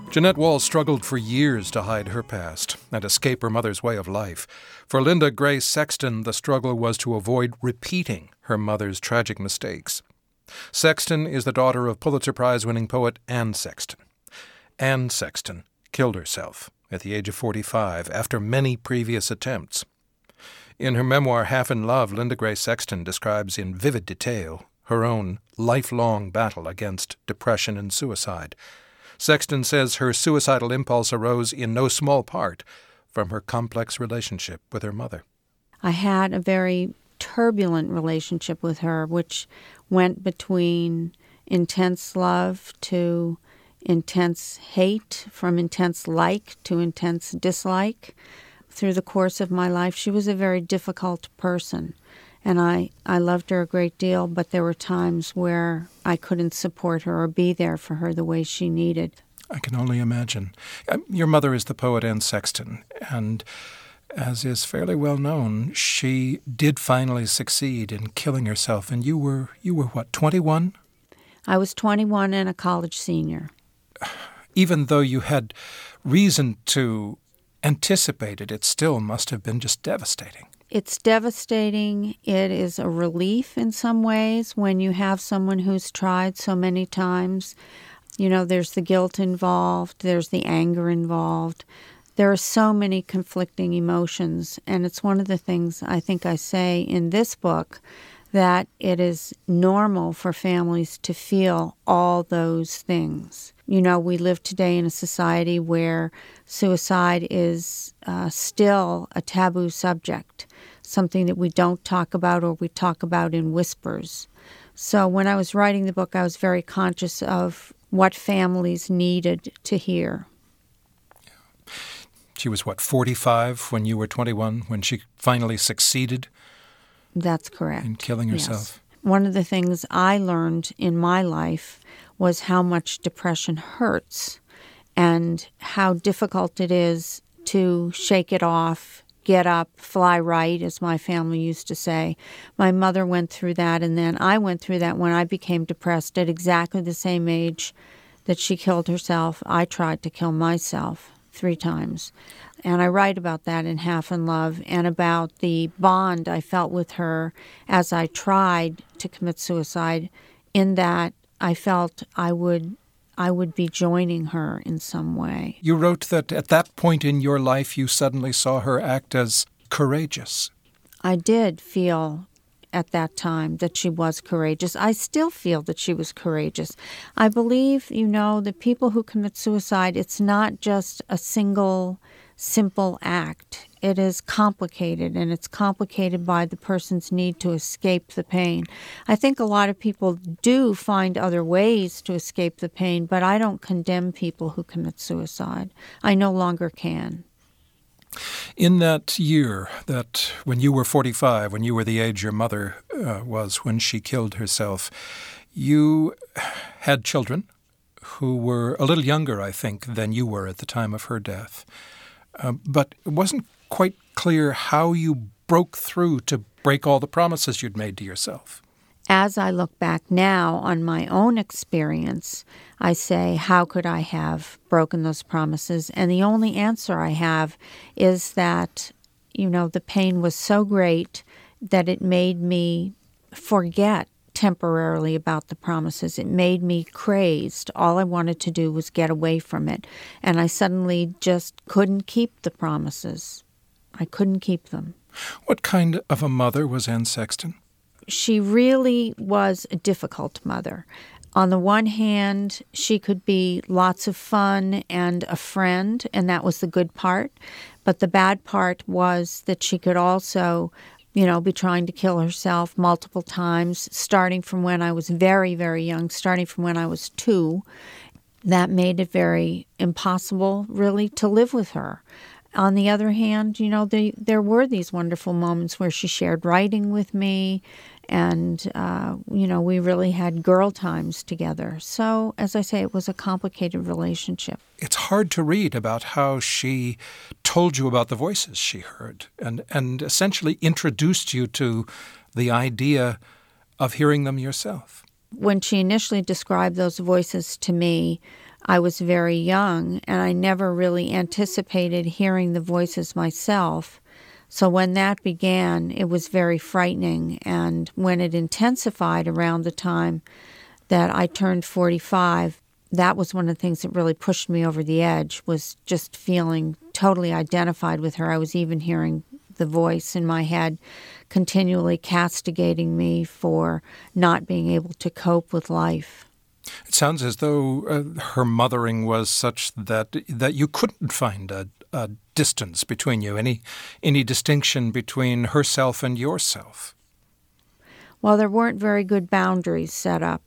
Jeanette Walls struggled for years to hide her past and escape her mother's way of life. For Linda Gray Sexton, the struggle was to avoid repeating her mother's tragic mistakes. Sexton is the daughter of Pulitzer Prize-winning poet Anne Sexton. Anne Sexton killed herself at the age of 45 after many previous attempts. In her memoir, Half in Love, Linda Gray Sexton describes in vivid detail her own lifelong battle against depression and suicide. Sexton says her suicidal impulse arose in no small part from her complex relationship with her mother. I had a very turbulent relationship with her, which went between intense love to intense hate, from intense like to intense dislike. Through the course of my life, she was a very difficult person, and I loved her a great deal, but there were times where I couldn't support her or be there for her the way she needed. I can only imagine. Your mother is the poet Anne Sexton, and as is fairly well known, she did finally succeed in killing herself, and you were what, 21? I was 21 and a college senior. Even though you had reason to anticipate it, it still must have been just devastating. It's devastating. It is a relief in some ways when you have someone who's tried so many times. You know, there's the guilt involved, there's the anger involved. There are so many conflicting emotions, and it's one of the things I think I say in this book, that it is normal for families to feel all those things. You know, we live today in a society where suicide is still a taboo subject, something that we don't talk about or we talk about in whispers. So when I was writing the book, I was very conscious of what families needed to hear. She was, 45 when you were 21, when she finally succeeded? That's correct. In killing herself? Yes. One of the things I learned in my life was how much depression hurts and how difficult it is to shake it off, get up, fly right, as my family used to say. My mother went through that, and then I went through that when I became depressed at exactly the same age that she killed herself. I tried to kill myself 3 times. And I write about that in Half in Love and about the bond I felt with her as I tried to commit suicide, in that I felt I would be joining her in some way. You wrote that at that point in your life you suddenly saw her act as courageous. I did feel at that time that she was courageous. I still feel that she was courageous. I believe, that people who commit suicide, it's not just a single simple act. It is complicated, and it's complicated by the person's need to escape the pain. I think a lot of people do find other ways to escape the pain, but I don't condemn people who commit suicide. I no longer can. In that year, that when you were 45, when you were the age your mother was when she killed herself, you had children who were a little younger, I think, than you were at the time of her death. But it wasn't quite clear how you broke through to break all the promises you'd made to yourself. As I look back now on my own experience, I say, how could I have broken those promises? And the only answer I have is that, the pain was so great that it made me forget temporarily about the promises. It made me crazed. All I wanted to do was get away from it. And I suddenly just couldn't keep the promises. I couldn't keep them. What kind of a mother was Anne Sexton? She really was a difficult mother. On the one hand, she could be lots of fun and a friend, and that was the good part. But the bad part was that she could also be trying to kill herself multiple times, starting from when I was very, very young, starting from when I was 2. That made it very impossible, really, to live with her. On the other hand, there were these wonderful moments where she shared writing with me, and, we really had girl times together. So, as I say, it was a complicated relationship. It's hard to read about how she told you about the voices she heard and essentially introduced you to the idea of hearing them yourself. When she initially described those voices to me, I was very young, and I never really anticipated hearing the voices myself. So when that began, it was very frightening. And when it intensified around the time that I turned 45, that was one of the things that really pushed me over the edge, was just feeling totally identified with her. I was even hearing the voice in my head continually castigating me for not being able to cope with life. It sounds as though her mothering was such that you couldn't find a distance between you, any distinction between herself and yourself. Well, there weren't very good boundaries set up,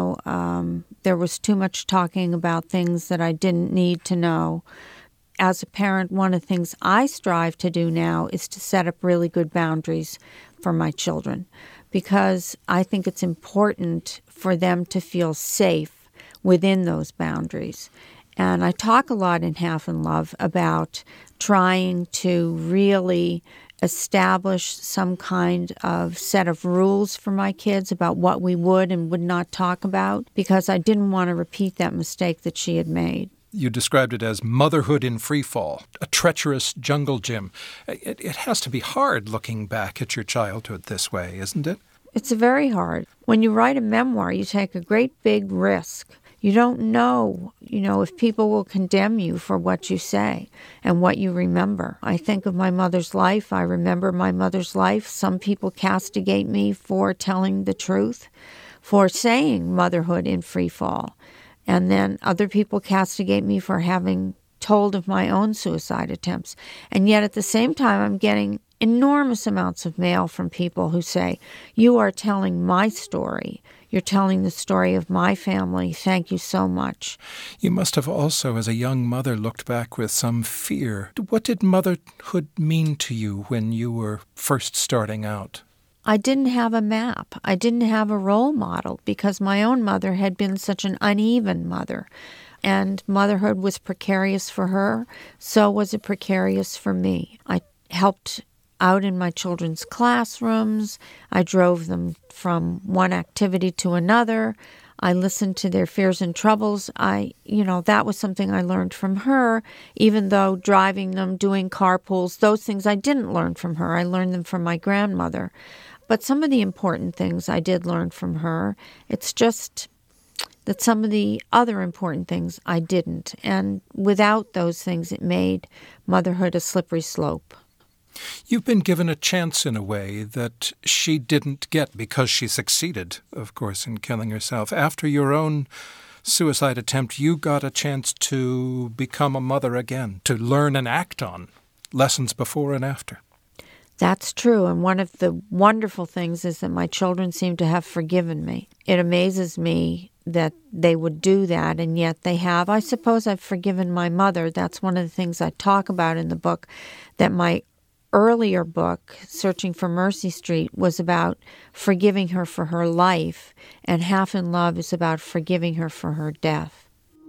There was too much talking about things that I didn't need to know. As a parent, one of the things I strive to do now is to set up really good boundaries for my children, because I think it's important for them to feel safe within those boundaries. And I talk a lot in Half in Love about trying to really establish some kind of set of rules for my kids about what we would and would not talk about, because I didn't want to repeat that mistake that she had made. You described it as motherhood in free fall, a treacherous jungle gym. It has to be hard looking back at your childhood this way, isn't it? It's very hard. When you write a memoir, you take a great big risk. You don't know, if people will condemn you for what you say and what you remember. I think of my mother's life. I remember my mother's life. Some people castigate me for telling the truth, for saying motherhood in free fall. And then other people castigate me for having told of my own suicide attempts. And yet at the same time, I'm getting enormous amounts of mail from people who say, "You are telling my story. You're telling the story of my family. Thank you so much." You must have also, as a young mother, looked back with some fear. What did motherhood mean to you when you were first starting out? I didn't have a map. I didn't have a role model because my own mother had been such an uneven mother. And motherhood was precarious for her. So was it precarious for me. I helped out in my children's classrooms. I drove them from one activity to another. I listened to their fears and troubles. That was something I learned from her, even though driving them, doing carpools, those things I didn't learn from her. I learned them from my grandmother. But some of the important things I did learn from her. It's just that some of the other important things I didn't. And without those things, it made motherhood a slippery slope. You've been given a chance in a way that she didn't get because she succeeded, of course, in killing herself. After your own suicide attempt, you got a chance to become a mother again, to learn and act on lessons before and after. That's true, and one of the wonderful things is that my children seem to have forgiven me. It amazes me that they would do that, and yet they have. I suppose I've forgiven my mother. That's one of the things I talk about in the book, that my earlier book, Searching for Mercy Street, was about forgiving her for her life, and Half in Love is about forgiving her for her death.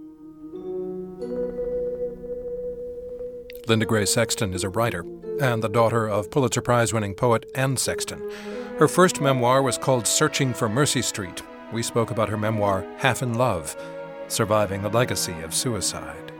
Linda Gray Sexton is a writer and the daughter of Pulitzer Prize-winning poet Anne Sexton. Her first memoir was called Searching for Mercy Street. We spoke about her memoir, Half in Love, surviving the legacy of suicide.